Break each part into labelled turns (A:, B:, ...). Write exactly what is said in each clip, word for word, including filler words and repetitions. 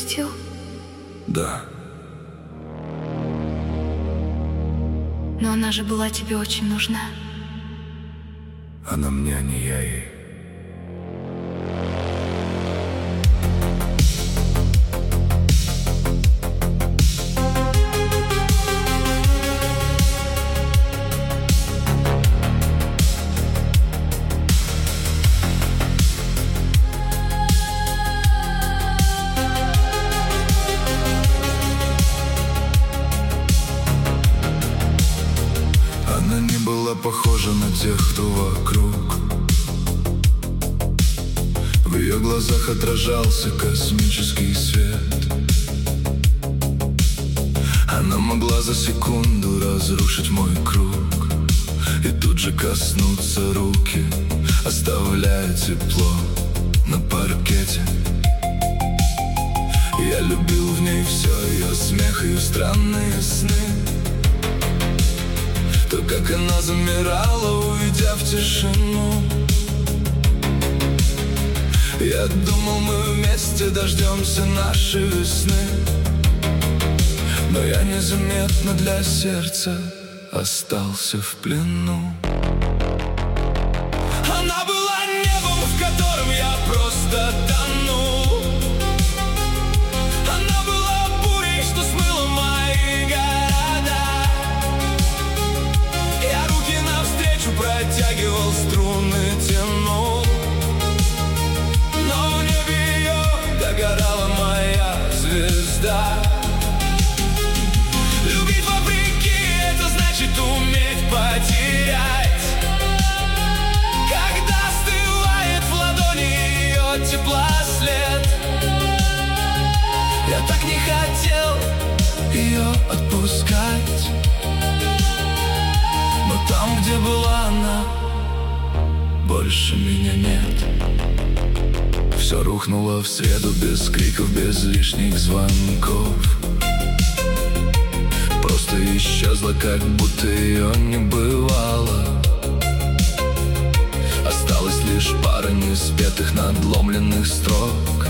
A: отпустил?
B: Да.
A: Но она же была тебе очень нужна.
B: Она мне, а не я ей. Она не была похожа на тех, кто вокруг. В ее глазах отражался космический свет. Она могла за секунду разрушить мой круг и тут же коснуться руки, оставляя тепло на паркете. Я любил в ней все, ее смех, ее странные сны. То, как она замирала, уйдя в тишину. Я думал, мы вместе дождемся нашей весны, но я незаметно для сердца остался в плену. Она была небом, в котором я просто тонул. Она была бурей, что смыла мои города. Я руки навстречу протягивал, струны тянул, но в небе ее догорала моя звезда. Любить вопреки — это значит уметь потерять. Когда остывает в ладони ее тепла след, я так не хотел ее отпускать. Но там, где была она, больше меня нет. Все рухнуло в среду без криков, без лишних звонков. Просто исчезла, как будто ее не бывало. Осталась лишь пара неспетых, надломленных строк.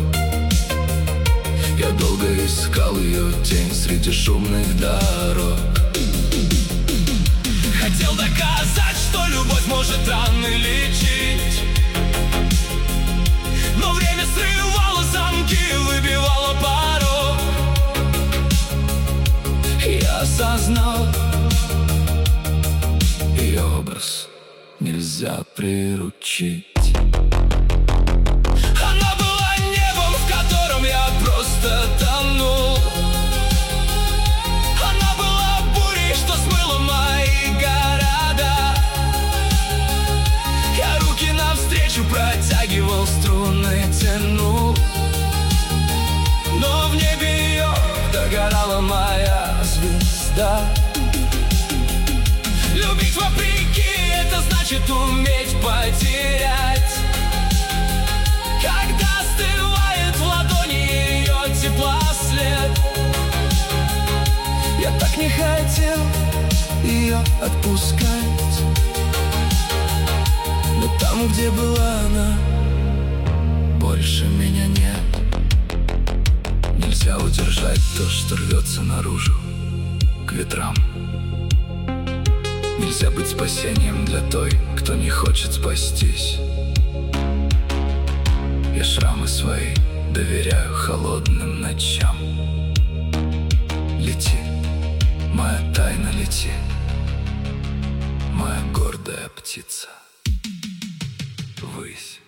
B: Я долго искал ее тень среди шумных дорог. Хотел доказать, что любовь может раны лечить, но время срывало замки, выбивало порог. Я осознал, ее образ нельзя приручить. Она была небом, в котором я просто тонул. Она была бурей, что смыла мои города. Я руки навстречу протягивал, струны тянул, но в небе ее догорала моя звезда. Любить вопреки — это значит уметь потерять. Когда остывает в ладони ее тепла след, я так не хотел ее отпускать. Но там, где была она, больше меня нет. Нельзя удержать то, что рвется наружу к ветрам. Нельзя быть спасением для той, кто не хочет спастись. Я шрамы свои доверяю холодным ночам. Лети, моя тайна, лети, моя гордая птица, ввысь.